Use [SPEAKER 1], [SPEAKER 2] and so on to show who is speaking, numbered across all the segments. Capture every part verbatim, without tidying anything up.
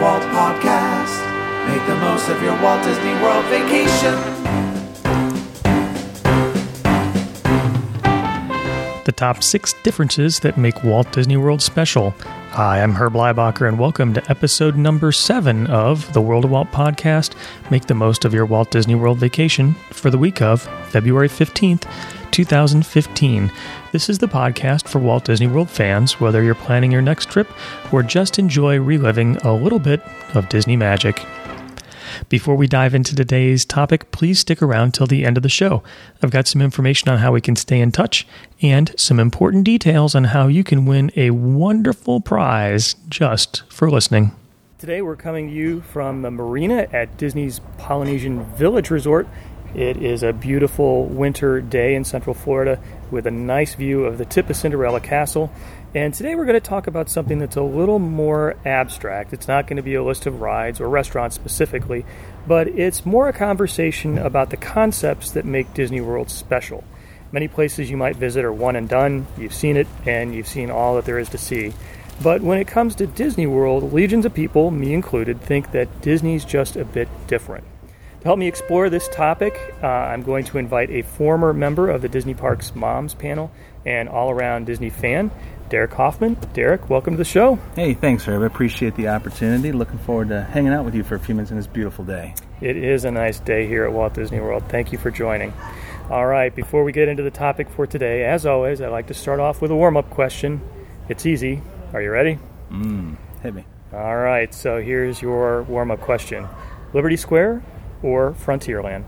[SPEAKER 1] Walt podcast. Make the most of your Walt Disney World vacation.
[SPEAKER 2] The top six differences that make Walt Disney World special. Hi, I'm Herb Leibacher, and welcome to episode number seven of the World of Walt podcast. Make the most of your Walt Disney World vacation for the week of February fifteenth, twenty fifteen. This is the podcast for Walt Disney World fans, whether you're planning your next trip or just enjoy reliving a little bit of Disney magic. Before we dive into today's topic, please stick around till the end of the show. I've got some information on how we can stay in touch and some important details on how you can win a wonderful prize just for listening. Today we're coming to you from the marina at Disney's Polynesian Village Resort. It is a beautiful winter day in Central Florida with a nice view of the tip of Cinderella Castle. And today we're going to talk about something that's a little more abstract. It's not going to be a list of rides or restaurants specifically, but it's more a conversation about the concepts that make Disney World special. Many places you might visit are one and done. You've seen it, and you've seen all that there is to see. But when it comes to Disney World, legions of people, me included, think that Disney's just a bit different. To help me explore this topic, uh, I'm going to invite a former member of the Disney Parks Moms panel and all-around Disney fan, Derek Hoffman. Derek, welcome to the show.
[SPEAKER 3] Hey, thanks, Herb. I appreciate the opportunity. Looking forward to hanging out with you for a few minutes on this beautiful day.
[SPEAKER 2] It is a nice day here at Walt Disney World. Thank you for joining. All right, before we get into the topic for today, as always, I like to start off with a warm-up question. It's easy. Are you ready?
[SPEAKER 3] Mm, hit me.
[SPEAKER 2] All right, so here's your warm-up question. Liberty Square or Frontierland?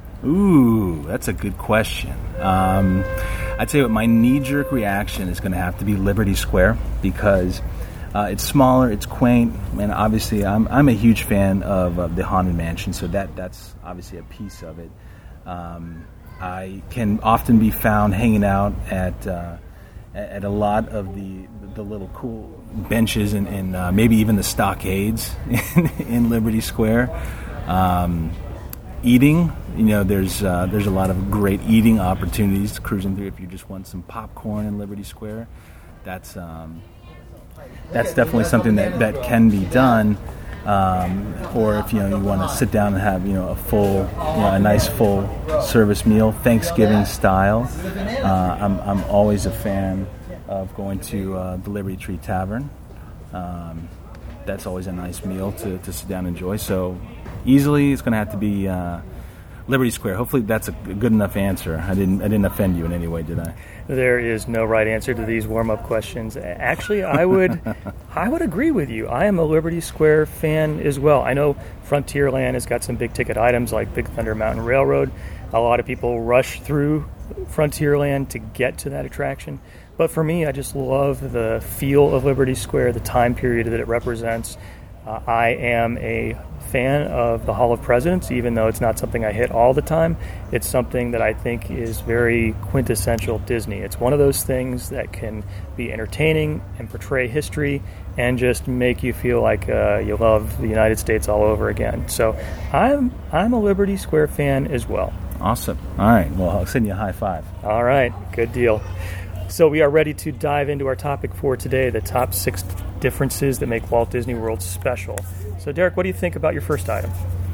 [SPEAKER 3] Ooh, that's a good question. Um, I'd say what my knee-jerk reaction is going to have to be Liberty Square because uh, it's smaller, it's quaint, and obviously I'm I'm a huge fan of, of the Haunted Mansion, so that that's obviously a piece of it. Um, I can often be found hanging out at uh, at a lot of the the little cool benches and, and uh, maybe even the stockades in, in Liberty Square. Um, eating, you know, there's uh, there's a lot of great eating opportunities cruising through. If you just want some popcorn in Liberty Square, that's um, that's definitely something that, that can be done. Um, or if you know you want to sit down and have you know a full, you know, a nice full service meal, Thanksgiving style. Uh, I'm I'm always a fan of going to uh, the Liberty Tree Tavern. Um, that's always a nice meal to, to sit down and enjoy. So easily, it's going to have to be uh, Liberty Square. Hopefully, that's a good enough answer. I didn't I didn't offend you in any way, did I?
[SPEAKER 2] There is no right answer to these warm-up questions. Actually, I would I would agree with you. I am a Liberty Square fan as well. I know Frontierland has got some big-ticket items like Big Thunder Mountain Railroad. A lot of people rush through Frontierland to get to that attraction. But for me, I just love the feel of Liberty Square, the time period that it represents. Uh, I am a fan of the Hall of Presidents, even though it's not something I hit all the time. It's something that I think is very quintessential Disney. It's one of those things that can be entertaining and portray history and just make you feel like uh, you love the United States all over again. So I'm I'm a Liberty Square fan as well.
[SPEAKER 3] Awesome. All right. Well, I'll send you a high five.
[SPEAKER 2] All right. Good deal. So we are ready to dive into our topic for today, the top six differences that make Walt Disney World special. So, Derek, what do you think about your first item?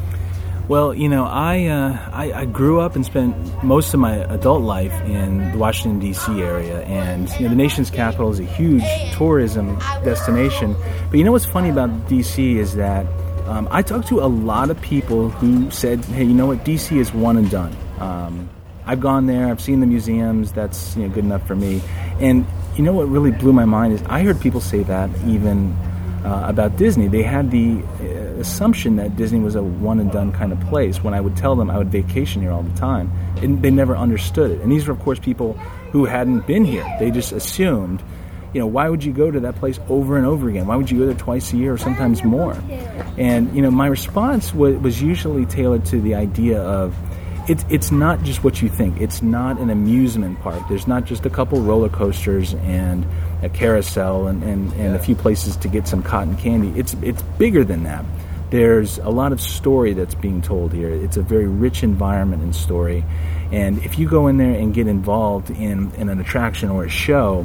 [SPEAKER 3] Well, you know, I, uh, I I grew up and spent most of my adult life in the Washington, D C area, and you know, the nation's capital is a huge tourism destination. But you know what's funny about D C is that um, I talked to a lot of people who said, hey, you know what, D C is one and done. Um, I've gone there, I've seen the museums, that's you know good enough for me. And you know what really blew my mind is I heard people say that even uh, about Disney. They had the uh, assumption that Disney was a one-and-done kind of place. When I would tell them I would vacation here all the time, and they never understood it. And these were, of course, people who hadn't been here. They just assumed, you know, why would you go to that place over and over again? Why would you go there twice a year or sometimes more? And, you know, my response was, was usually tailored to the idea of, It's it's not just what you think. It's not an amusement park. There's not just a couple roller coasters and a carousel and, and, and a few places to get some cotton candy. It's it's bigger than that. There's a lot of story that's being told here. It's a very rich environment and story. And if you go in there and get involved in, in an attraction or a show,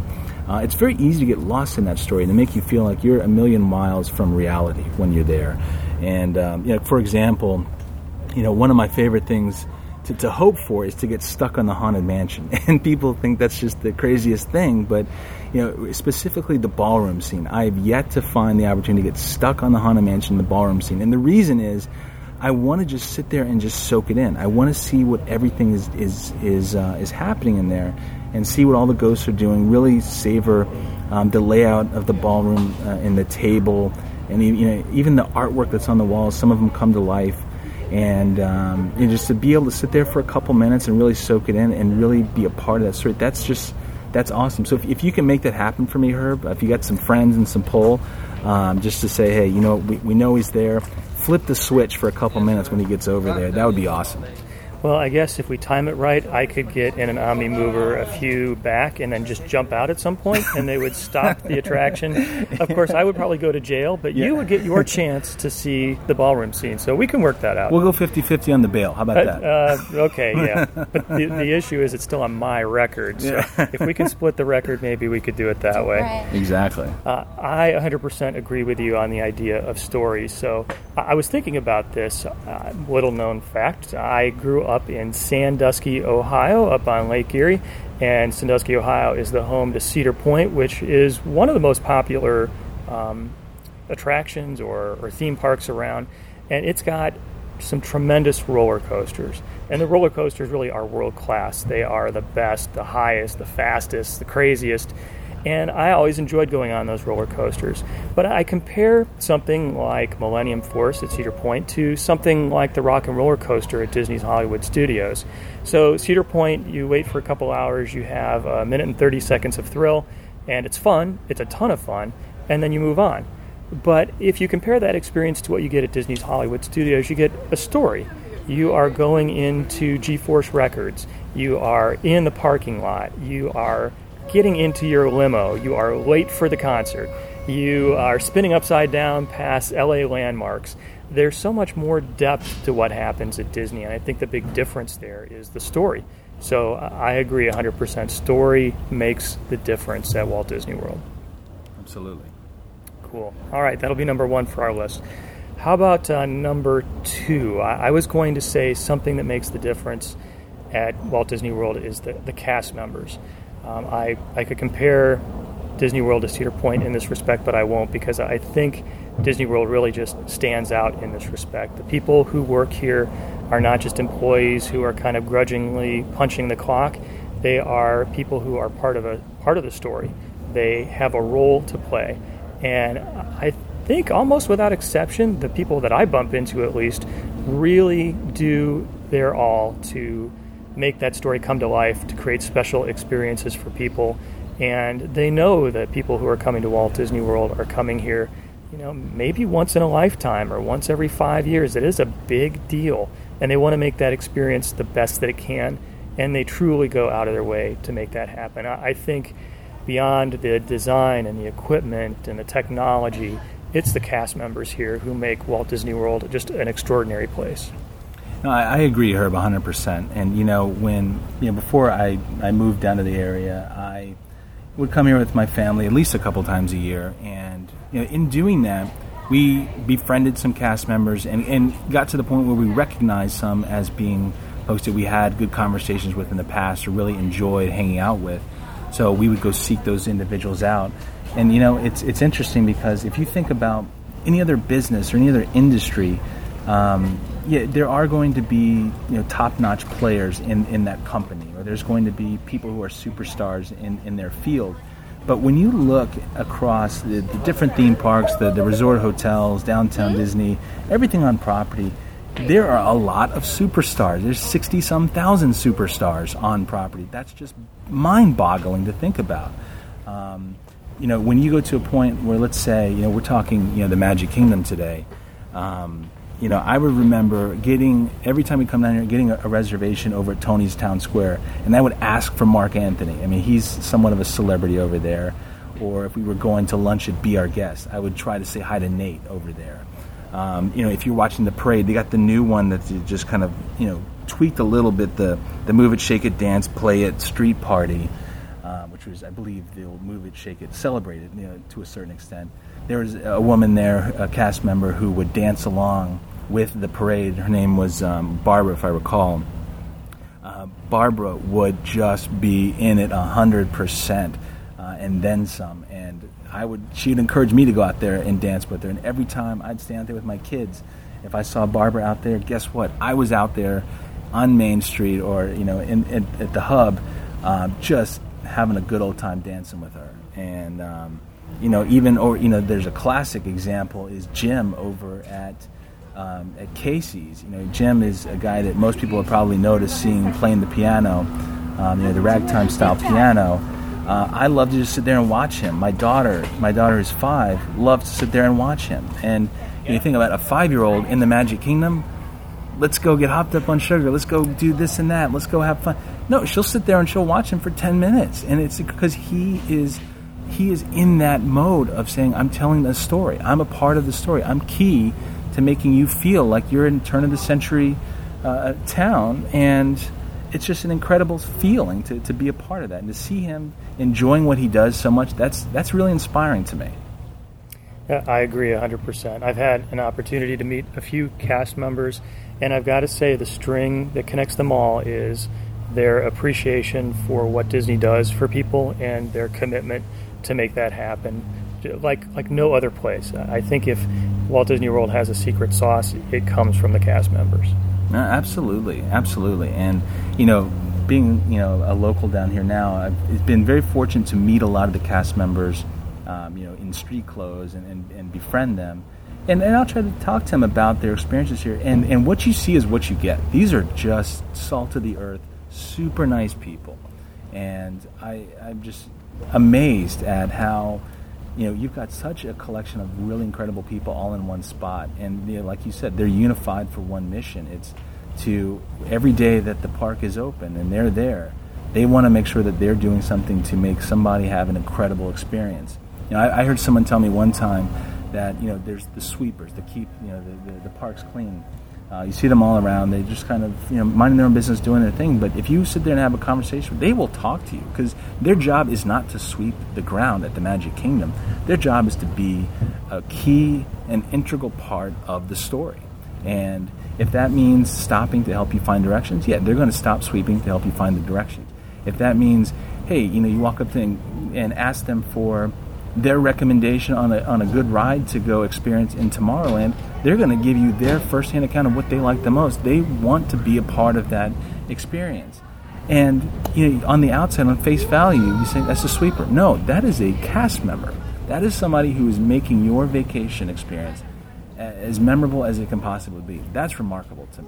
[SPEAKER 3] Uh, it's very easy to get lost in that story and to make you feel like you're a million miles from reality when you're there. And, um, you know, for example, you know, one of my favorite things to, to hope for is to get stuck on the Haunted Mansion. And people think that's just the craziest thing, but, you know, specifically the ballroom scene. I have yet to find the opportunity to get stuck on the Haunted Mansion, the ballroom scene. And the reason is I want to just sit there and just soak it in. I want to see what everything is is is, uh, is happening in there and see what all the ghosts are doing, really savor um, the layout of the ballroom uh, and the table, and you know, even the artwork that's on the walls. Some of them come to life. And um, you know, just to be able to sit there for a couple minutes and really soak it in and really be a part of that story, that's just, that's awesome. So if, if you can make that happen for me, Herb, if you got some friends and some pull, um, just to say, hey, you know, we, we know he's there, flip the switch for a couple minutes when he gets over there, that would be awesome.
[SPEAKER 2] Well, I guess if we time it right, I could get in an Omni Mover a few back and then just jump out at some point, and they would stop the attraction. Of course, I would probably go to jail, but yeah. You would get your chance to see the ballroom scene, so we can work that out.
[SPEAKER 3] We'll go fifty-fifty on the bail. How about
[SPEAKER 2] uh,
[SPEAKER 3] that?
[SPEAKER 2] Uh, okay, yeah. But the, the issue is it's still on my record, so yeah. If we can split the record, maybe we could do it that way.
[SPEAKER 4] Right.
[SPEAKER 3] Exactly.
[SPEAKER 2] Uh, I one hundred percent agree with you on the idea of stories. So I, I was thinking about this. Uh, little known fact, I grew up up in Sandusky, Ohio, up on Lake Erie, and Sandusky, Ohio is the home to Cedar Point, which is one of the most popular um, attractions or, or theme parks around, and it's got some tremendous roller coasters, and the roller coasters really are world class. They are the best, the highest, the fastest, the craziest, and I always enjoyed going on those roller coasters. But I compare something like Millennium Force at Cedar Point to something like the Rock and Roller Coaster at Disney's Hollywood Studios. So Cedar Point, you wait for a couple hours, you have a minute and thirty seconds of thrill, and it's fun, it's a ton of fun, and then you move on. But if you compare that experience to what you get at Disney's Hollywood Studios, you get a story. You are going into G-Force Records, you are in the parking lot, you are getting into your limo, you are late for the concert, you are spinning upside down past L A landmarks. There's so much more depth to what happens at Disney, and I think the big difference there is the story. So I agree one hundred percent. Story makes the difference at Walt Disney World.
[SPEAKER 3] Absolutely.
[SPEAKER 2] Cool. All right, that'll be number one for our list. How about uh, number two? I, I was going to say something that makes the difference at Walt Disney World is the, the cast members. Um, I, I could compare Disney World to Cedar Point in this respect, but I won't, because I think Disney World really just stands out in this respect. The people who work here are not just employees who are kind of grudgingly punching the clock. They are people who are part of a part of the story. They have a role to play. And I think almost without exception, the people that I bump into at least really do their all to make that story come to life, to create special experiences for people. And they know that people who are coming to Walt Disney World are coming here, you know, maybe once in a lifetime or once every five years. It is a big deal. And they want to make that experience the best that it can. And they truly go out of their way to make that happen. I think beyond the design and the equipment and the technology, it's the cast members here who make Walt Disney World just an extraordinary place.
[SPEAKER 3] No, I, I agree, Herb, one hundred percent. And, you know, when, you know, before I, I moved down to the area, I would come here with my family at least a couple times a year. And, you know, in doing that, we befriended some cast members and, and got to the point where we recognized some as being folks that we had good conversations with in the past or really enjoyed hanging out with. So we would go seek those individuals out. And, you know, it's it's interesting because if you think about any other business or any other industry, um, yeah, there are going to be, you know, top-notch players in, in that company, or there's going to be people who are superstars in, in their field. But when you look across the, the different theme parks, the, the resort hotels, downtown Disney, everything on property, there are a lot of superstars. There's sixty-some thousand superstars on property. That's just mind-boggling to think about. Um, you know, when you go to a point where, let's say, you know, we're talking, you know, the Magic Kingdom today, um, you know, I would remember getting, every time we come down here, getting a, a reservation over at Tony's Town Square, and I would ask for Mark Anthony. I mean, he's somewhat of a celebrity over there. Or if we were going to lunch at Be Our Guest, I would try to say hi to Nate over there. Um, you know, if you're watching the parade, they got the new one that's just kind of, you know, tweaked a little bit, the, the Move It, Shake It, Dance, Play It, Street Party, um, which was, I believe, the old Move It, Shake It, Celebrate It, you know, to a certain extent. There was a woman there, a cast member, who would dance along with the parade. Her name was um, Barbara, if I recall. Uh, Barbara would just be in it one hundred percent uh, and then some. And I would, she'd encourage me to go out there and dance with her. And every time I'd stay out there with my kids, if I saw Barbara out there, guess what? I was out there on Main Street or, you know, in, in at the hub, uh, just having a good old time dancing with her. And, um, you know, even, or, you know, there's a classic example is Jim over at um, at Casey's. You know, Jim is a guy that most people have probably noticed seeing playing the piano, um, you know, the ragtime style piano. Uh, I love to just sit there and watch him. My daughter, my daughter is five, loves to sit there and watch him. And you, know, you think about a five-year-old in the Magic Kingdom, let's go get hopped up on sugar, let's go do this and that, let's go have fun. No, she'll sit there and she'll watch him for ten minutes. And it's because he is he is in that mode of saying, I'm telling a story. I'm a part of the story. I'm key to making you feel like you're in turn-of-the-century uh, town. And it's just an incredible feeling to, to be a part of that. And to see him enjoying what he does so much, that's that's really inspiring to me.
[SPEAKER 2] Yeah, I agree one hundred percent. I've had an opportunity to meet a few cast members, and I've got to say the string that connects them all is their appreciation for what Disney does for people and their commitment to make that happen like like no other place. I think if Walt Disney World has a secret sauce, it comes from the cast members.
[SPEAKER 3] No, absolutely, absolutely. And, you know, being, you know, a local down here now, I've been very fortunate to meet a lot of the cast members, um, you know, in street clothes and, and, and befriend them. And, and I'll try to talk to them about their experiences here. And, and what you see is what you get. These are just salt of the earth, super nice people. And I, I'm just amazed at how, you know, you've got such a collection of really incredible people all in one spot. And, you know, like you said, they're unified for one mission. It's to every day that the park is open and they're there, they want to make sure that they're doing something to make somebody have an incredible experience. You know, I, I heard someone tell me one time that, you know, there's the sweepers that keep, you know, the, the, the parks clean. Uh, you see them all around. They just kind of, you know, minding their own business, doing their thing. But if you sit there and have a conversation, they will talk to you because their job is not to sweep the ground at the Magic Kingdom. Their job is to be a key and integral part of the story. And if that means stopping to help you find directions, yeah, they're going to stop sweeping to help you find the directions. If that means, hey, you know, you walk up to them and ask them for their recommendation on a on a good ride to go experience in Tomorrowland, they're going to give you their firsthand account of what they like the most. They want to be a part of that experience. And, you know, on the outside, on face value, you say that's a sweeper. No, that is a cast member. That is somebody who is making your vacation experience as memorable as it can possibly be. That's remarkable to me.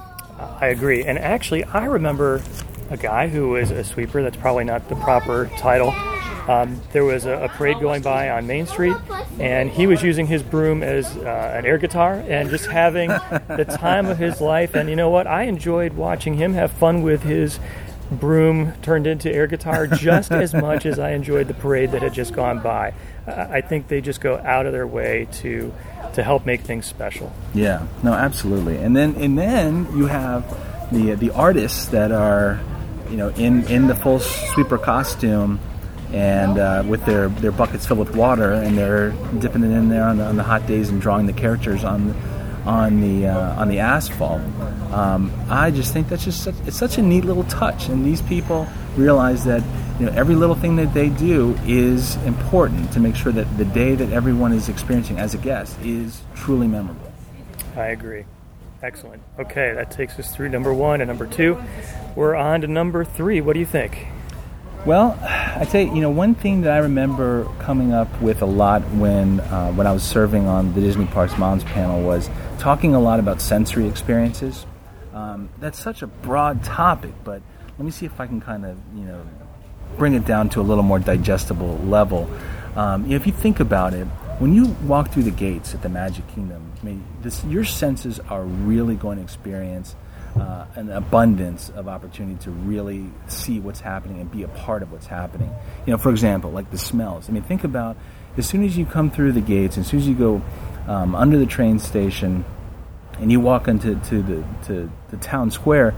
[SPEAKER 2] I agree. And actually, I remember a guy who was a sweeper. That's probably not the proper title. Um, there was a, a parade going by on Main Street, and he was using his broom as uh, an air guitar and just having the time of his life. And you know what? I enjoyed watching him have fun with his broom turned into air guitar just as much as I enjoyed the parade that had just gone by. Uh, I think they just go out of their way to to help make things special.
[SPEAKER 3] Yeah, no, absolutely. And then and then you have the the artists that are, you know, in, in the full sweeper costume and uh, with their, their buckets filled with water, and they're dipping it in there on the, on the hot days and drawing the characters on on the uh, on the asphalt. Um, I just think that's just such, it's such a neat little touch, and these people realize that, you know, every little thing that they do is important to make sure that the day that everyone is experiencing as a guest is truly memorable.
[SPEAKER 2] I agree. Excellent. Okay, that takes us through number one and number two. We're on to number three. What do you think?
[SPEAKER 3] Well, I tell you, you know, one thing that I remember coming up with a lot when uh, when I was serving on the Disney Parks Moms panel was talking a lot about sensory experiences. Um, that's such a broad topic, but let me see if I can kind of, you know, bring it down to a little more digestible level. Um, you know, if you think about it, when you walk through the gates at the Magic Kingdom, I mean, this, your senses are really going to experience uh, an abundance of opportunity to really see what's happening and be a part of what's happening. You know, for example, like the smells. I mean, think about as soon as you come through the gates, as soon as you go um, under the train station and you walk into to the to the town square,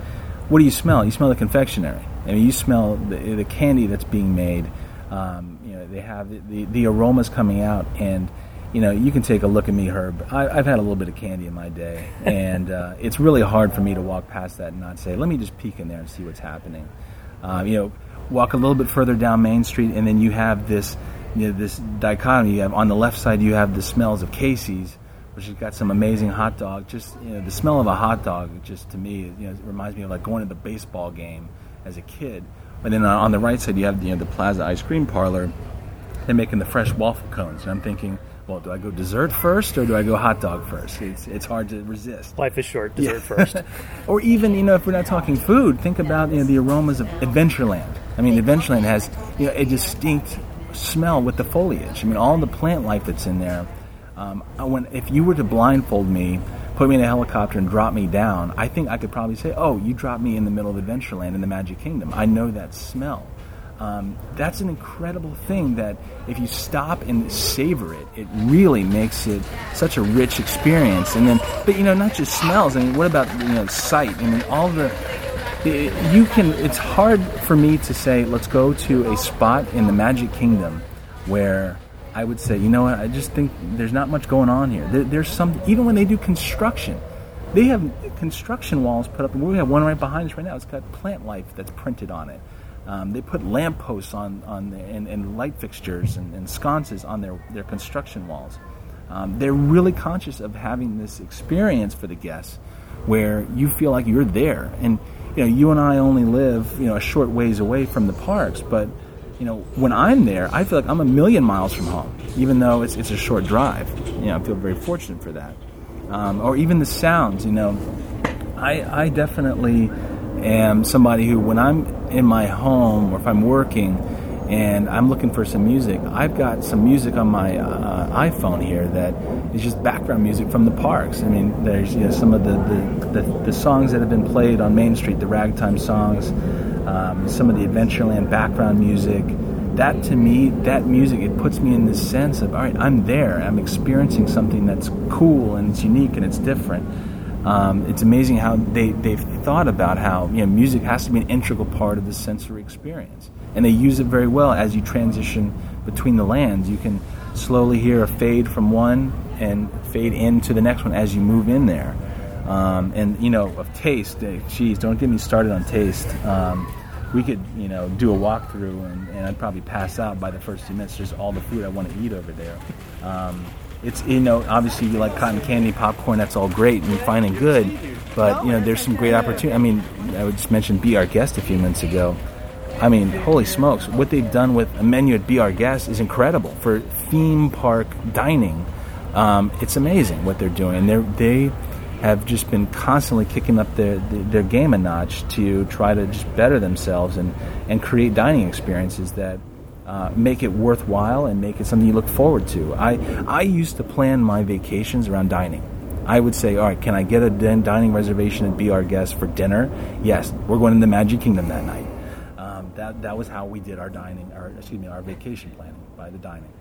[SPEAKER 3] what do you smell? You smell the confectionery. I mean, you smell the, the candy that's being made. Um, you know, they have the, the, the aromas coming out, and you know, you can take a look at me, Herb. I, I've had a little bit of candy in my day, and uh, it's really hard for me to walk past that and not say, let me just peek in there and see what's happening. Um, you know, walk a little bit further down Main Street, and then you have this, you know, this dichotomy. You have on the left side, you have the smells of Casey's, which has got some amazing hot dog. Just, you know, the smell of a hot dog, just to me, you know, it reminds me of like going to the baseball game as a kid. But then on the right side, you have, you know, the Plaza Ice Cream Parlor. They're making the fresh waffle cones, and I'm thinking, well, do I go dessert first or do I go hot dog first? It's it's hard to resist.
[SPEAKER 2] Life is short. Dessert
[SPEAKER 3] yeah.
[SPEAKER 2] first.
[SPEAKER 3] Or even, you know, if we're not talking food, think about, you know, the aromas of Adventureland. I mean, Adventureland has, you know, a distinct smell with the foliage. I mean, all the plant life that's in there. Um, when if you were to blindfold me, put me in a helicopter and drop me down, I think I could probably say, oh, you dropped me in the middle of Adventureland in the Magic Kingdom. I know that smell. Um, that's an incredible thing that if you stop and savor it, it really makes it such a rich experience. And then, but you know, not just smells. I mean, what about, you know, sight? I mean, all the, the you can. It's hard for me to say, let's go to a spot in the Magic Kingdom where I would say, you know what, I just think there's not much going on here. There, there's some, even when they do construction, they have construction walls put up. We have one right behind us right now. It's got plant life that's printed on it. Um, they put lampposts on, on the, and, and light fixtures and, and sconces on their, their construction walls. Um, they're really conscious of having this experience for the guests where you feel like you're there. And, you know, you and I only live, you know, a short ways away from the parks, but, you know, when I'm there, I feel like I'm a million miles from home, even though it's it's a short drive. You know, I feel very fortunate for that. Um, or even the sounds, you know, I, I definitely am somebody who, when I'm in my home or if I'm working and I'm looking for some music, I've got some music on my uh, iPhone here that is just background music from the parks. I mean, there's, you know, some of the, the, the, the songs that have been played on Main Street, the ragtime songs, um, some of the Adventureland background music. That, to me, that music, it puts me in this sense of, all right, I'm there. I'm experiencing something that's cool and it's unique and it's different. Um, it's amazing how they, they've thought about how, you know, music has to be an integral part of the sensory experience. And they use it very well as you transition between the lands. You can slowly hear a fade from one and fade into the next one as you move in there. Um, and, you know, of taste, uh, geez, don't get me started on taste. Um, we could, you know, do a walkthrough and, and I'd probably pass out by the first few minutes. Just all the food I want to eat over there. Um, It's, you know, obviously you like cotton candy, popcorn, that's all great and fine and good, but, you know, there's some great opportunity. I mean, I would just mention Be Our Guest a few minutes ago. I mean, holy smokes, what they've done with a menu at Be Our Guest is incredible for theme park dining. Um, it's amazing what they're doing. They're, they have just been constantly kicking up their, their game a notch to try to just better themselves and, and create dining experiences that Uh, make it worthwhile and make it something you look forward to. I I used to plan my vacations around dining. I would say, all right, can I get a din- dining reservation and Be Our Guest for dinner? Yes, we're going to the Magic Kingdom that night. Um, that that was how we did our dining, or excuse me, our vacation planning, by the dining.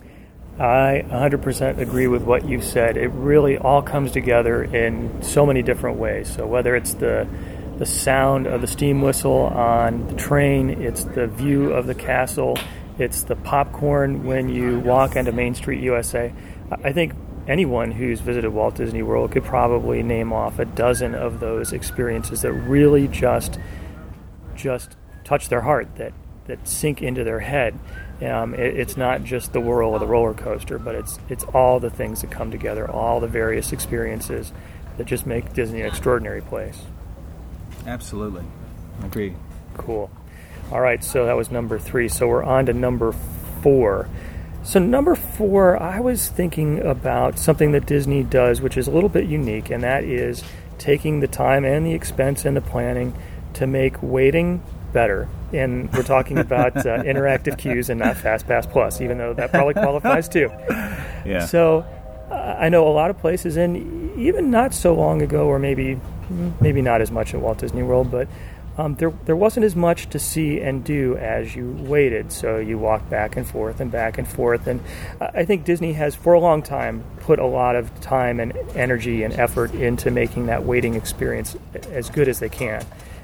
[SPEAKER 2] I one hundred percent agree with what you said. It really all comes together in so many different ways. So whether it's the the sound of the steam whistle on the train, it's the view of the castle, it's the popcorn when you walk onto Main Street U S A. I think anyone who's visited Walt Disney World could probably name off a dozen of those experiences that really just just touch their heart, that, that sink into their head. Um, it, it's not just the whirl of the roller coaster, but it's it's all the things that come together, all the various experiences that just make Disney an extraordinary place.
[SPEAKER 3] Absolutely. I agree.
[SPEAKER 2] Cool. All right, so that was number three. So we're on to number four. So number four, I was thinking about something that Disney does, which is a little bit unique, and that is taking the time and the expense and the planning to make waiting better. And we're talking about uh, interactive queues and not FastPass Plus, even though that probably qualifies too.
[SPEAKER 3] Yeah.
[SPEAKER 2] So uh, I know a lot of places, and even not so long ago, or maybe maybe not as much at Walt Disney World, but um, there there wasn't as much to see and do as you waited. So you walked back and forth and back and forth. And I think Disney has, for a long time, put a lot of time and energy and effort into making that waiting experience as good as they can.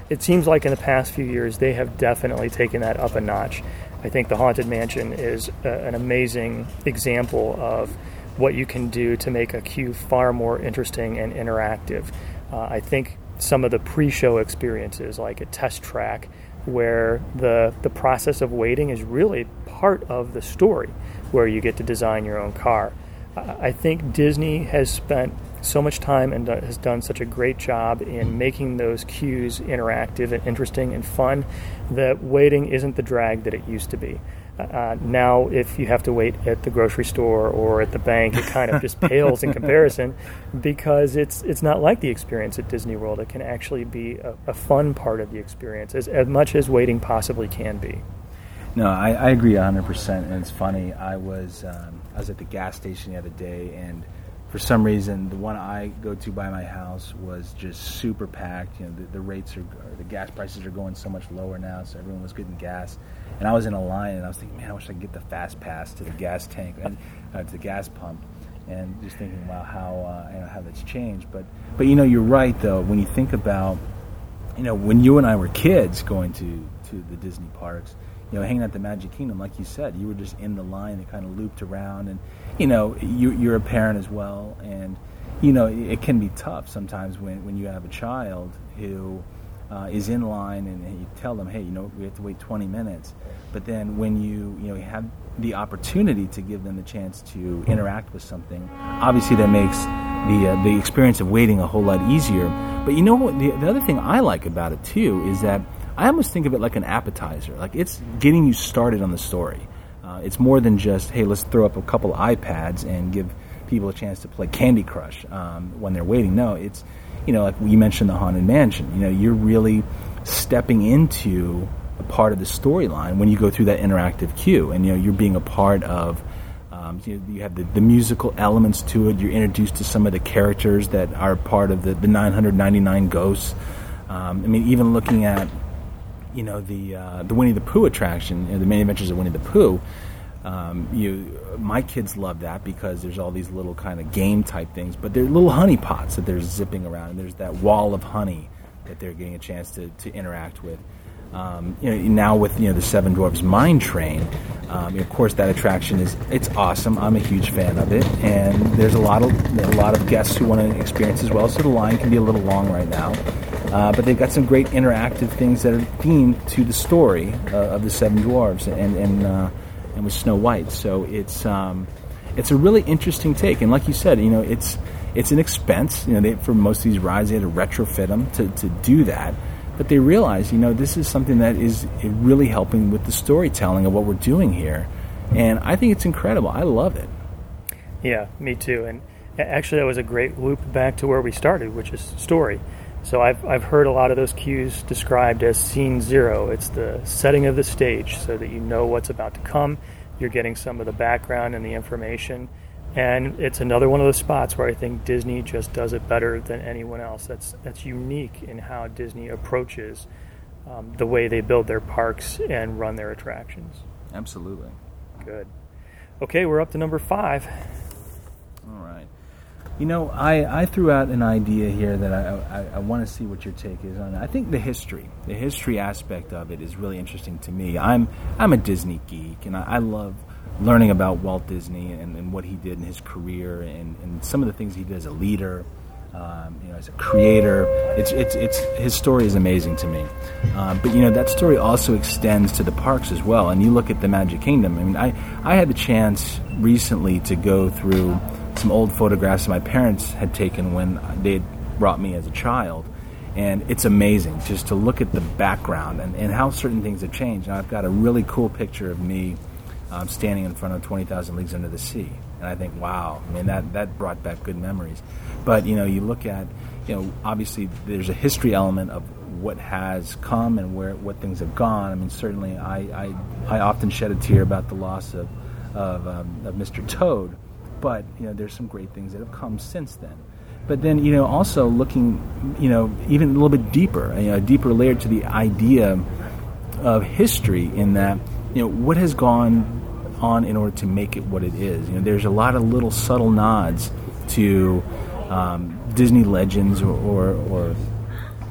[SPEAKER 2] it seems like in the past few years they have definitely taken that up a notch. I think the Haunted Mansion is a, an amazing example of what you can do to make a queue far more interesting and interactive. Uh, I think some of the pre-show experiences, like a test track, where the the process of waiting is really part of the story, where you get to design your own car. I think Disney has spent so much time and has done such a great job in making those queues interactive and interesting and fun that waiting isn't the drag that it used to be. Uh, now, if you have to wait at the grocery store or at the bank, it kind of just pales in comparison, because it's it's not like the experience at Disney World. It can actually be a, a fun part of the experience, as, as much as waiting possibly can be.
[SPEAKER 3] No, I, I agree one hundred percent, and it's funny. I was um, I was at the gas station the other day, and for some reason, the one I go to by my house was just super packed. You know, the, the rates are, the gas prices are going so much lower now, so everyone was getting gas. And I was in a line, and I was thinking, man, I wish I could get the fast pass to the gas tank and uh, to the gas pump. And just thinking, wow, how uh, you know how that's changed. But but you know, you're right though. When you think about, you know, when you and I were kids going to to the Disney parks, you know, hanging out the Magic Kingdom, like you said, you were just in the line that kind of looped around, and you know, you, you're a parent as well, and you know, it can be tough sometimes when, when you have a child who uh, is in line, and, and you tell them, hey, you know, we have to wait twenty minutes, but then when you you know have the opportunity to give them the chance to interact with something, obviously that makes the uh, the experience of waiting a whole lot easier. But you know what? The, the other thing I like about it too is that I almost think of it like an appetizer. Like, it's getting you started on the story. Uh, it's more than just, hey, let's throw up a couple iPads and give people a chance to play Candy Crush um, when they're waiting. No, it's, you know, like you mentioned the Haunted Mansion. You know, you're really stepping into a part of the storyline when you go through that interactive queue. And, you know, you're being a part of, um, you, you have the, the musical elements to it. You're introduced to some of the characters that are part of the, the nine hundred ninety-nine ghosts. Um, I mean, even looking at, you know, the uh, the Winnie the Pooh attraction, you know, the Many Adventures of Winnie the Pooh. Um, you, my kids love that because there's all these little kind of game type things, but they're little honey pots that they're zipping around, and there's that wall of honey that they're getting a chance to, to interact with. Um, you know, now with you know the Seven Dwarfs Mine Train, um, of course that attraction is it's awesome. I'm a huge fan of it, and there's a lot of a lot of guests who want to experience as well. So the line can be a little long right now. Uh, but they've got some great interactive things that are themed to the story uh, of the Seven Dwarfs and and uh, and with Snow White. So it's um, it's a really interesting take. And like you said, you know, it's it's an expense. You know, they, for most of these rides, they had to retrofit them to, to do that. But they realize, you know, this is something that is really helping with the storytelling of what we're doing here. And I think it's incredible. I love it.
[SPEAKER 2] Yeah, me too. And actually, that was a great loop back to where we started, which is story. So I've I've heard a lot of those cues described as scene zero. It's the setting of the stage so that you know what's about to come. You're getting some of the background and the information. And it's another one of those spots where I think Disney just does it better than anyone else. That's that's unique in how Disney approaches um, the way they build their parks and run their attractions.
[SPEAKER 3] Absolutely.
[SPEAKER 2] Good. Okay, we're up to number five.
[SPEAKER 3] All right. You know, I, I threw out an idea here that I, I, I want to see what your take is on it. I think the history, the history aspect of it is really interesting to me. I'm I'm a Disney geek, and I, I love learning about Walt Disney and, and what he did in his career and, and some of the things he did as a leader, um, you know, as a creator. It's it's it's his story is amazing to me. Um, but you know, that story also extends to the parks as well. And you look at the Magic Kingdom. I mean, I I had the chance recently to go through some old photographs that my parents had taken when they had brought me as a child. And it's amazing just to look at the background and, and how certain things have changed. And I've got a really cool picture of me um, standing in front of twenty thousand Leagues Under the Sea. And I think, wow, I mean, that, that brought back good memories. But, you know, you look at, you know, obviously there's a history element of what has come and where what things have gone. I mean, certainly I, I, I often shed a tear about the loss of, of, um, of Mister Toad. But, you know, there's some great things that have come since then. But then, you know, also looking, you know, even a little bit deeper, you know, a deeper layer to the idea of history in that, you know, what has gone on in order to make it what it is. You know, there's a lot of little subtle nods to um, Disney legends or, or, or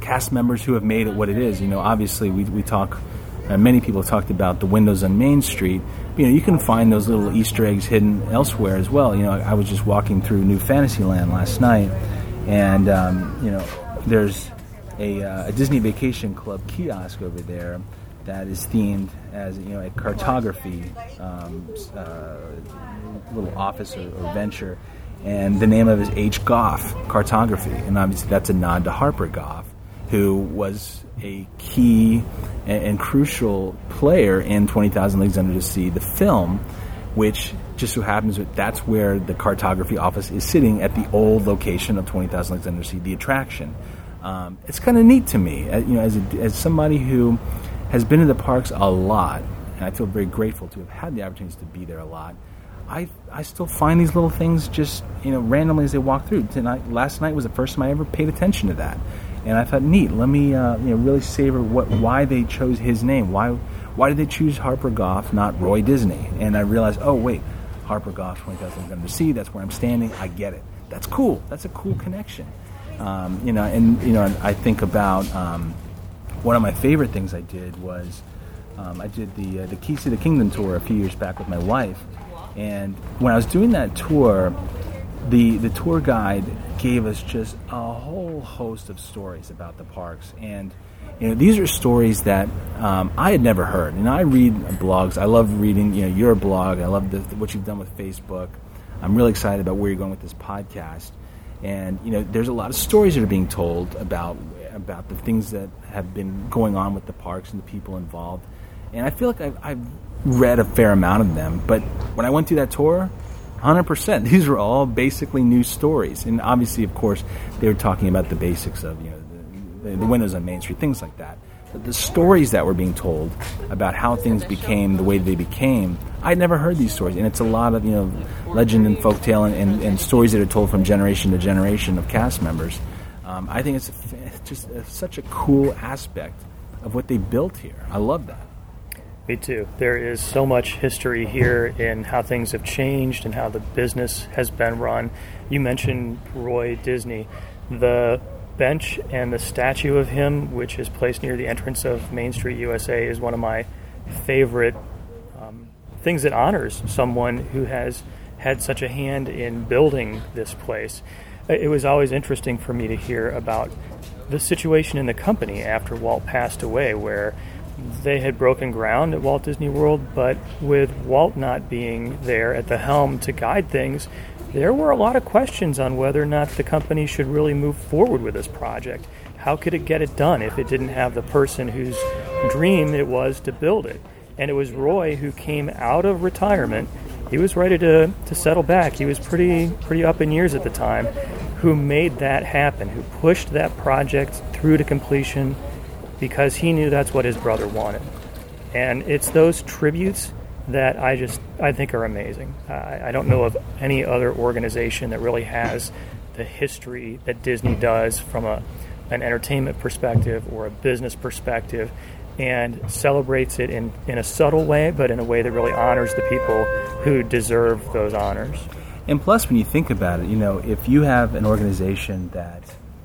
[SPEAKER 3] cast members who have made it what it is. You know, obviously we we talk. Uh, many people have talked about the windows on Main Street. You know, you can find those little Easter eggs hidden elsewhere as well. You know, I, I was just walking through New Fantasyland last night, and um, you know, there's a, uh, a Disney Vacation Club kiosk over there that is themed as, you know, a cartography um, uh, little office or, or venture, and the name of it is H. Goff Cartography, and obviously that's a nod to Harper Goff, who was a key and, and crucial player in twenty thousand Leagues Under the Sea, the film, which just so happens that that's where the cartography office is sitting, at the old location of twenty thousand Leagues Under the Sea, the attraction. Um, it's kind of neat to me, uh, you know, as a, as somebody who has been in the parks a lot, and I feel very grateful to have had the opportunities to be there a lot. I I still find these little things just, you know, randomly as they walk through. Tonight, last night was the first time I ever paid attention to that, and I thought, neat. Let me uh, you know really savor what why they chose his name. Why why did they choose Harper Goff, not Roy Disney? And I realized, oh wait, Harper Goff, twenty thousand Leagues Under the Sea. That's where I'm standing. I get it. That's cool. That's a cool connection. Um, you know, and you know, I think about um, one of my favorite things I did was um, I did the uh, the Keys to the Kingdom tour a few years back with my wife, and when I was doing that tour, the the tour guide gave us just a whole host of stories about the parks, and you know, these are stories that um, I had never heard. You know, I read blogs. I love reading, you know, your blog. I love the, what you've done with Facebook. I'm really excited about where you're going with this podcast. And, you know, there's a lot of stories that are being told about about the things that have been going on with the parks and the people involved. And I feel like I've, I've read a fair amount of them. But when I went through that tour, one hundred percent, these were all basically new stories. And obviously, of course, they were talking about the basics of, you know, the, the windows on Main Street, things like that. But the stories that were being told about how things became the way they became, I'd never heard these stories. And it's a lot of, you know, legend and folktale and, and, and stories that are told from generation to generation of cast members. Um, I think it's, a, it's just a, such a cool aspect of what they built here. I love that.
[SPEAKER 2] Me too. There is so much history here in how things have changed and how the business has been run. You mentioned Roy Disney. The bench and the statue of him, which is placed near the entrance of Main Street U S A, is one of my favorite um, things that honors someone who has had such a hand in building this place. It was always interesting for me to hear about the situation in the company after Walt passed away, where they had broken ground at Walt Disney World, but with Walt not being there at the helm to guide things, there were a lot of questions on whether or not the company should really move forward with this project. How could it get it done if it didn't have the person whose dream it was to build it? And it was Roy who came out of retirement. He was ready to, to settle back. He was pretty pretty up in years at the time, who made that happen, who pushed that project through to completion because he knew that's what his brother wanted. And it's those tributes that I just I think are amazing. Uh, I don't know of any other organization that really has the history that Disney does from a an entertainment perspective or a business perspective, and celebrates it in, in a subtle way, but in a way that really honors the people who deserve those honors.
[SPEAKER 3] And plus, when you think about it, you know, if you have an organization that,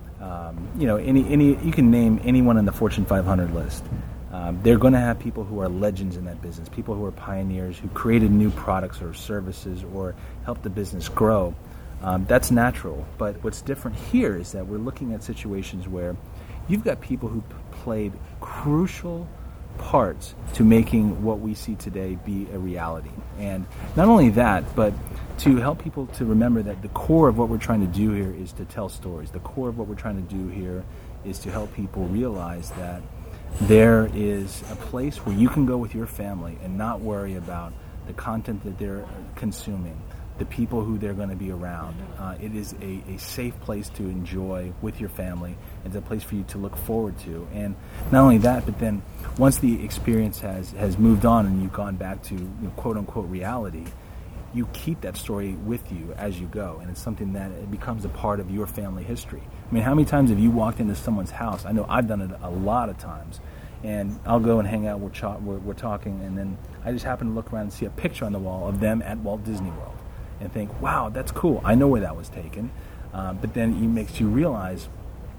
[SPEAKER 3] um, you know, any any you can name anyone on the Fortune five hundred list. Um, they're going to have people who are legends in that business, people who are pioneers, who created new products or services or helped the business grow. Um, that's natural. But what's different here is that we're looking at situations where you've got people who p- played crucial parts to making what we see today be a reality. And not only that, but to help people to remember that the core of what we're trying to do here is to tell stories. The core of what we're trying to do here is to help people realize that there is a place where you can go with your family and not worry about the content that they're consuming, the people who they're going to be around. Uh, it is a, a safe place to enjoy with your family. It's a place for you to look forward to. And not only that, but then once the experience has, has moved on and you've gone back to, you know, quote-unquote reality, you keep that story with you as you go, and it's something that it becomes a part of your family history. I mean, how many times have you walked into someone's house? I know I've done it a lot of times, and I'll go and hang out, we're, ch- we're, we're talking, and then I just happen to look around and see a picture on the wall of them at Walt Disney World, and think, wow, that's cool. I know where that was taken. Uh, but then it makes you realize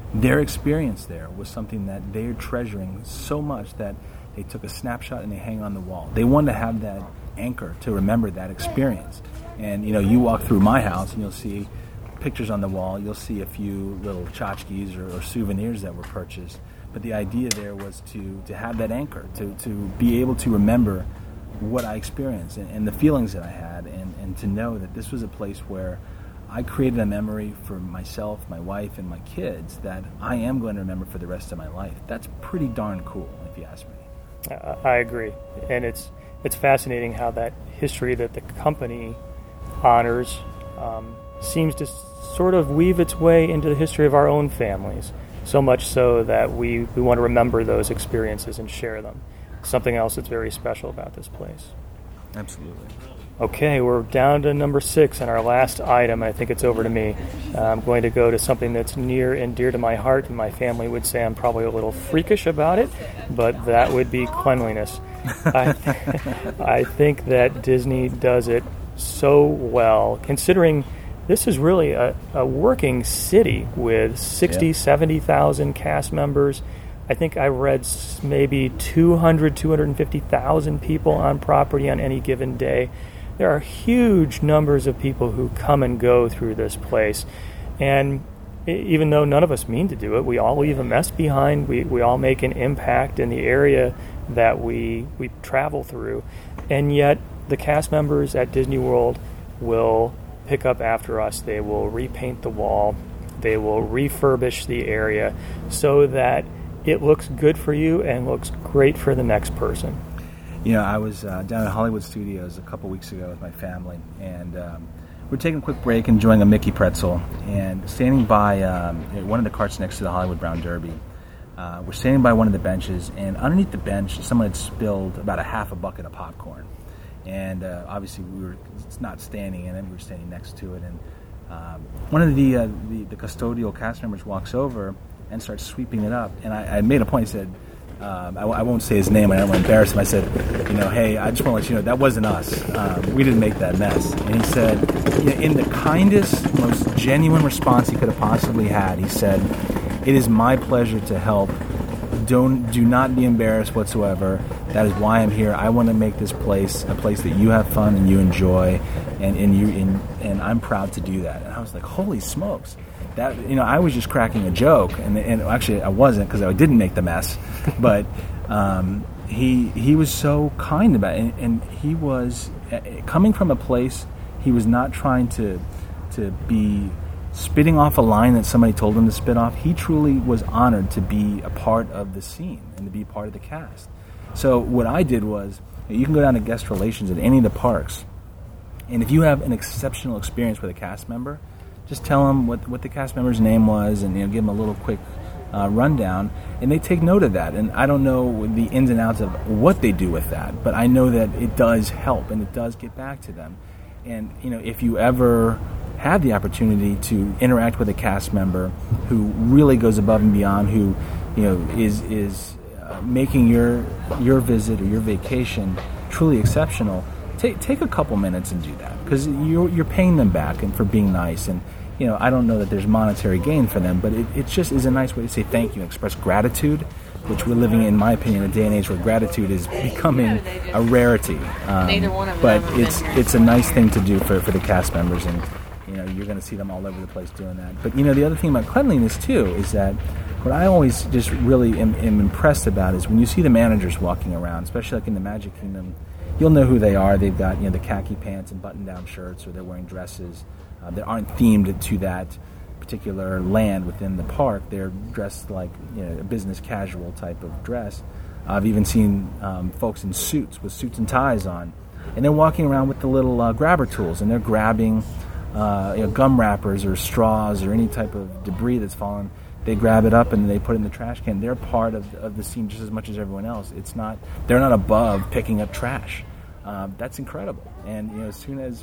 [SPEAKER 3] their experience there was something that they're treasuring so much that they took a snapshot and they hang it on the wall. They wanted to have that anchor to remember that experience. And, you know, you walk through my house and you'll see pictures on the wall. You'll see a few little tchotchkes or, or souvenirs that were purchased. But the idea there was to, to have that anchor, to, to be able to remember what I experienced and, and the feelings that I had, and, and to know that this was a place where I created a memory for myself, my wife, and my kids that I am going to remember for the rest of my life. That's pretty darn cool, if you ask me.
[SPEAKER 2] Uh, I agree. And it's it's fascinating how that history that the company honors um, seems to sort of weave its way into the history of our own families, so much so that we, we want to remember those experiences and share them. Something else that's very special about this place.
[SPEAKER 3] Absolutely.
[SPEAKER 2] Okay, we're down to number six, and our last item, I think it's over to me. Uh, I'm going to go to something that's near and dear to my heart, and my family would say I'm probably a little freakish about it, but that would be cleanliness. I, th- I think that Disney does it so well, considering this is really a, a working city with sixty, yeah. seventy thousand cast members. I think I read maybe two hundred, two hundred fifty thousand people on property on any given day. There are huge numbers of people who come and go through this place. And even though none of us mean to do it, we all leave a mess behind. We we all make an impact in the area that we we travel through. And yet the cast members at Disney World will pick up after us. They will repaint the wall. They will refurbish the area so that it looks good for you and looks great for the next person.
[SPEAKER 3] You know, I was uh, down at Hollywood Studios a couple weeks ago with my family, and um, we're taking a quick break, enjoying a Mickey pretzel, and standing by um, one of the carts next to the Hollywood Brown Derby. Uh, we're standing by one of the benches, and underneath the bench, someone had spilled about a half a bucket of popcorn. And uh, obviously, we were not standing in it; we were standing next to it. And um, one of the, uh, the the custodial cast members walks over and starts sweeping it up. And I, I made a point. I said, um, I, I won't say his name. I don't want to embarrass him. I said, you know, hey, I just want to let you know that wasn't us. Um, we didn't make that mess. And he said, you know, in the kindest, most genuine response he could have possibly had, he said, it is my pleasure to help. Don't do not be embarrassed whatsoever. That is why I'm here. I want to make this place a place that you have fun and you enjoy, and, and you and, and I'm proud to do that. And I was like, holy smokes. That, you know, I was just cracking a joke, and, and actually I wasn't, because I didn't make the mess. But um, he he was so kind about it, and, and he was uh, coming from a place. He was not trying to to be spitting off a line that somebody told him to spit off. He truly was honored to be a part of the scene and to be part of the cast. So what I did was, you can go down to guest relations at any of the parks, and if you have an exceptional experience with a cast member, just tell them what, what the cast member's name was, and you know, give them a little quick uh, rundown, and they take note of that. And I don't know the ins and outs of what they do with that, but I know that it does help, and it does get back to them. And you know, if you ever have the opportunity to interact with a cast member who really goes above and beyond, who you know is is uh, making your your visit or your vacation truly exceptional, take take a couple minutes and do that, because you're you're paying them back and for being nice. And you know, I don't know that there's monetary gain for them, but it, it just is a nice way to say thank you and express gratitude, which we're living in, in my opinion, in a day and age where gratitude is becoming a rarity. Um, but it's it's a nice thing to do for, for the cast members, and you know, you're going to see them all over the place doing that. But you know, the other thing about cleanliness too is that what I always just really am, am impressed about is when you see the managers walking around, especially like in the Magic Kingdom, you'll know who they are. They've got, you know, the khaki pants and button-down shirts, or they're wearing dresses uh, that aren't themed to that particular land within the park. They're dressed like, you know, a business casual type of dress. I've even seen um, folks in suits with suits and ties on, and they're walking around with the little uh, grabber tools, and they're grabbing uh, you know, gum wrappers or straws or any type of debris that's fallen. They grab it up and they put it in the trash can. They're part of, of the scene just as much as everyone else. It's not, they're not above picking up trash. Um, that's incredible. And you know, as soon as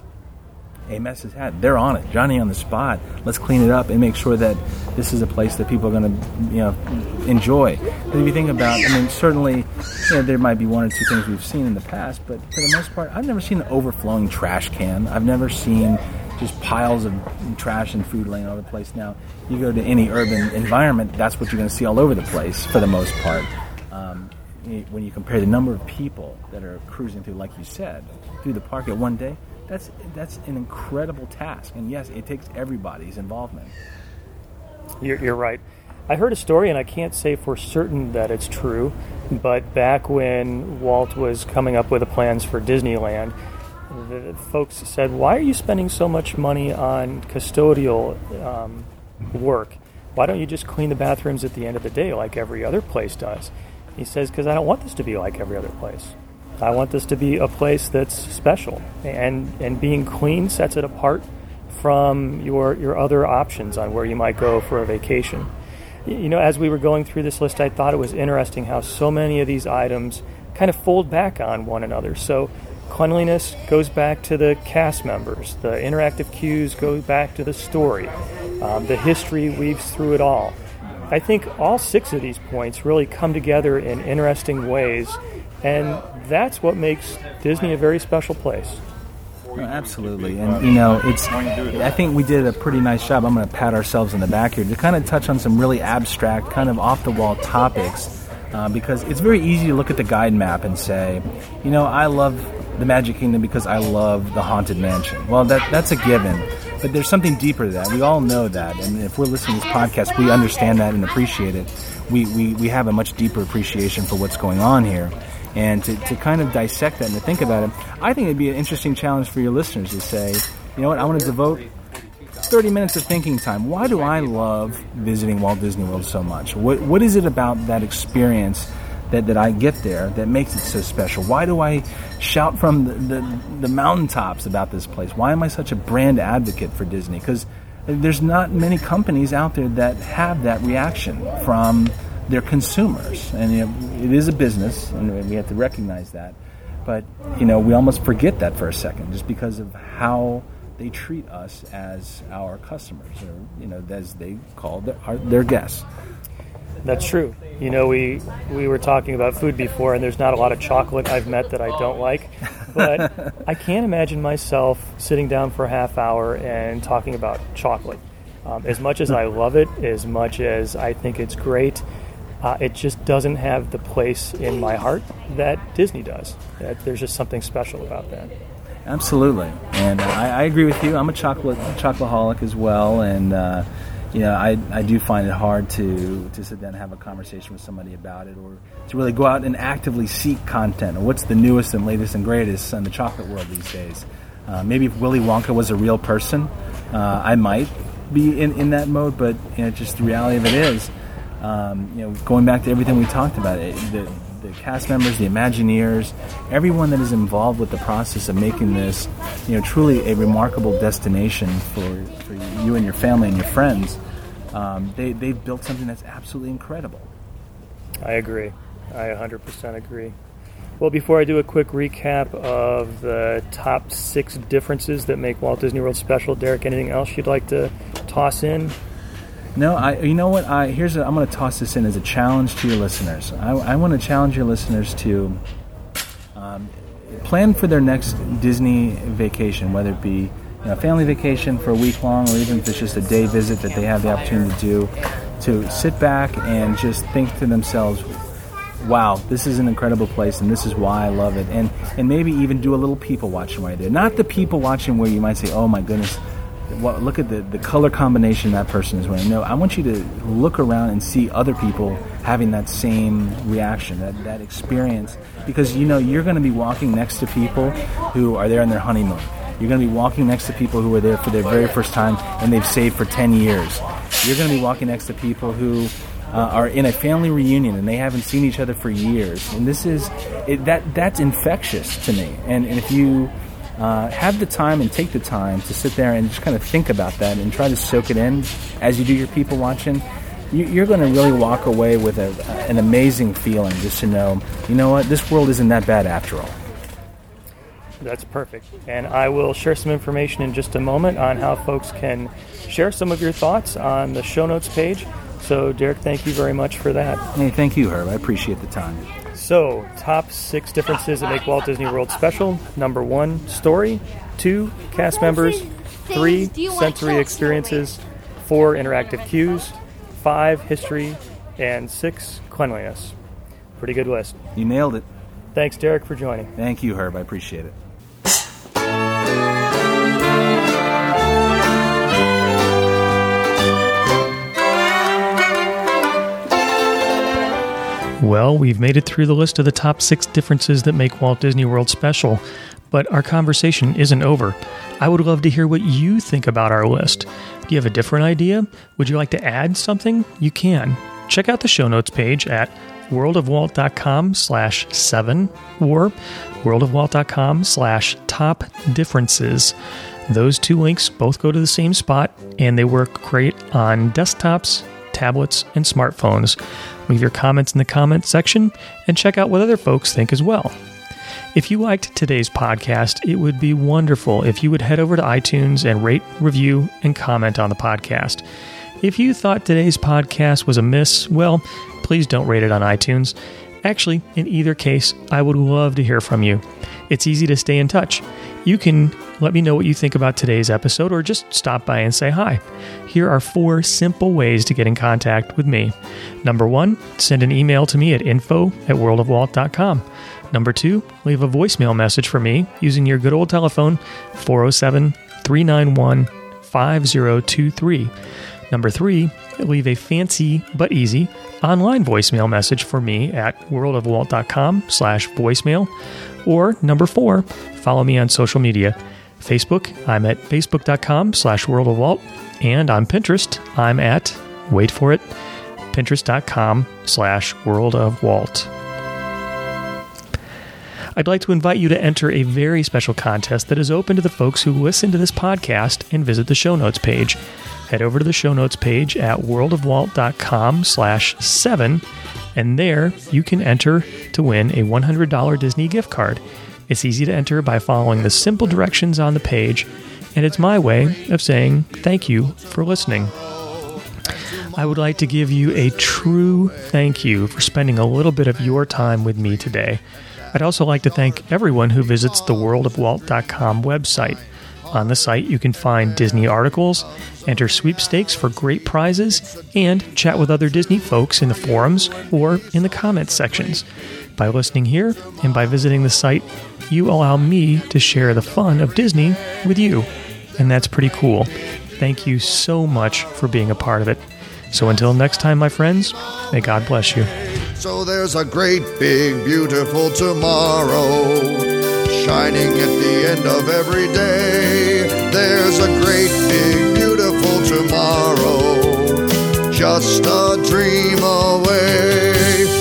[SPEAKER 3] a mess is had, they're on it. Johnny on the spot. Let's clean it up and make sure that this is a place that people are going to, you know, enjoy. But if you think about, I mean, certainly, you know, there might be one or two things we've seen in the past, but for the most part, I've never seen an overflowing trash can. I've never seen, just piles of trash and food laying all over the place. Now, you go to any urban environment, that's what you're going to see all over the place for the most part. Um, when you compare the number of people that are cruising through, like you said, through the park at one day, that's that's an incredible task. And yes, it takes everybody's involvement.
[SPEAKER 2] You're, you're right. I heard a story, and I can't say for certain that it's true, but back when Walt was coming up with the plans for Disneyland, the folks said, why are you spending so much money on custodial um, work? Why don't you just clean the bathrooms at the end of the day like every other place does? He says, because I don't want this to be like every other place. I want this to be a place that's special, and, and being clean sets it apart from your, your other options on where you might go for a vacation. You know, as we were going through this list, I thought it was interesting how so many of these items kind of fold back on one another. So cleanliness goes back to the cast members. The interactive cues go back to the story. Um, the history weaves through it all. I think all six of these points really come together in interesting ways, and that's what makes Disney a very special place.
[SPEAKER 3] No, absolutely, and you know, it's. I think we did a pretty nice job. I'm going to pat ourselves in the back here to kind of touch on some really abstract, kind of off-the-wall topics, uh, because it's very easy to look at the guide map and say, you know, I love the Magic Kingdom because I love the Haunted Mansion. Well, that that's a given, but there's something deeper to that. We all know that, and if we're listening to this podcast, we understand that and appreciate it. We we we have a much deeper appreciation for what's going on here. And to, to kind of dissect that and to think about it, I think it'd be an interesting challenge for your listeners to say, you know what, I want to devote thirty minutes of thinking time. Why do I love visiting Walt Disney World so much? What What is it about that experience that, that I get there that makes it so special? Why do I shout from the, the, the mountaintops about this place? Why am I such a brand advocate for Disney? Because there's not many companies out there that have that reaction from their consumers, and you know, it is a business, and we have to recognize that. But you know, we almost forget that for a second, just because of how they treat us as our customers, or you know, as they call their, our, their guests.
[SPEAKER 2] That's true. You know, we we were talking about food before, and there's not a lot of chocolate I've met that I don't like. But I can't imagine myself sitting down for a half hour and talking about chocolate. Um, as much as I love it, as much as I think it's great, Uh, it just doesn't have the place in my heart that Disney does. Uh, there's just something special about that.
[SPEAKER 3] Absolutely, and uh, I, I agree with you. I'm a chocolate chocoholic as well, and uh, you know, I I do find it hard to to sit down and have a conversation with somebody about it, or to really go out and actively seek content, or what's the newest and latest and greatest in the chocolate world these days. Uh, maybe if Willy Wonka was a real person, uh, I might be in, in that mode, but you know, just the reality of it is. Um, you know, going back to everything we talked about, it, the, the cast members, the Imagineers, everyone that is involved with the process of making this, you know, truly a remarkable destination for, for you and your family and your friends, um, they, they've built something that's absolutely incredible.
[SPEAKER 2] I agree. I one hundred percent agree. Well, before I do a quick recap of the top six differences that make Walt Disney World special, Derek, anything else you'd like to toss in?
[SPEAKER 3] No, I. You know what? I here's. A, I'm going to toss this in as a challenge to your listeners. I, I want to challenge your listeners to um, plan for their next Disney vacation, whether it be you know, a family vacation for a week long, or even if it's just a day visit that they have the opportunity to do. To sit back and just think to themselves, "Wow, this is an incredible place, and this is why I love it." And and maybe even do a little people watching while you're there. Not the people watching where you might say, "Oh my goodness." Well, look at the, the color combination that person is wearing. No, I want you to look around and see other people having that same reaction, that, that experience. Because, you know, you're going to be walking next to people who are there on their honeymoon. You're going to be walking next to people who are there for their very first time and they've saved for ten years. You're going to be walking next to people who uh, are in a family reunion and they haven't seen each other for years. And this is, it, that that's infectious to me. And, and if you... Uh, have the time and take the time to sit there and just kind of think about that and try to soak it in as you do your people watching. You, you're going to really walk away with a, an amazing feeling just to know, you know what, this world isn't that bad after all.
[SPEAKER 2] That's perfect. And I will share some information in just a moment on how folks can share some of your thoughts on the show notes page. So, Derek, thank you very much for that.
[SPEAKER 3] Hey, thank you, Herb. I appreciate the time.
[SPEAKER 2] So, top six differences that make Walt Disney World special. Number one, story. Two, cast members. three, sensory experiences, four, interactive cues, five, history, and six, cleanliness. Pretty good list.
[SPEAKER 3] You nailed it.
[SPEAKER 2] Thanks, Derek, for joining.
[SPEAKER 3] Thank you, Herb. I appreciate it.
[SPEAKER 2] Well, we've made it through the list of the top six differences that make Walt Disney World special, but our conversation isn't over. I would love to hear what you think about our list. Do you have a different idea? Would you like to add something? You can. Check out the show notes page at worldofwalt.com slash seven or worldofwalt.com slash top differences. Those two links both go to the same spot, and they work great on desktops, tablets, and smartphones. Leave your comments in the comments section and check out what other folks think as well. If you liked today's podcast, it would be wonderful if you would head over to iTunes and rate, review, and comment on the podcast. If you thought today's podcast was a miss, well, please don't rate it on iTunes. Actually, in either case, I would love to hear from you. It's easy to stay in touch. You can let me know what you think about today's episode or just stop by and say hi. Here are four simple ways to get in contact with me. Number one, send an email to me at info at worldofwalt dot com. Number two, leave a voicemail message for me using your good old telephone, four oh seven, three nine one, five oh two three. Number three, leave a fancy but easy online voicemail message for me at worldofwalt.com slash voicemail. Or number four, follow me on social media. Facebook, I'm at facebook.com slash worldofwalt. And on Pinterest, I'm at, wait for it, pinterest.com slash worldofwalt. I'd like to invite you to enter a very special contest that is open to the folks who listen to this podcast and visit the show notes page. Head over to the show notes page at worldofwalt.com slash seven, and there you can enter to win a one hundred dollars Disney gift card. It's easy to enter by following the simple directions on the page, and it's my way of saying thank you for listening. I would like to give you a true thank you for spending a little bit of your time with me today. I'd also like to thank everyone who visits the world of walt dot com website. On the site, you can find Disney articles, enter sweepstakes for great prizes, and chat with other Disney folks in the forums or in the comments sections. By listening here and by visiting the site, you allow me to share the fun of Disney with you. And that's pretty cool. Thank you so much for being a part of it. So until next time, my friends, may God bless you.
[SPEAKER 4] So there's a great, big, beautiful tomorrow, shining at the end of every day. There's a great, big, beautiful tomorrow, just a dream away.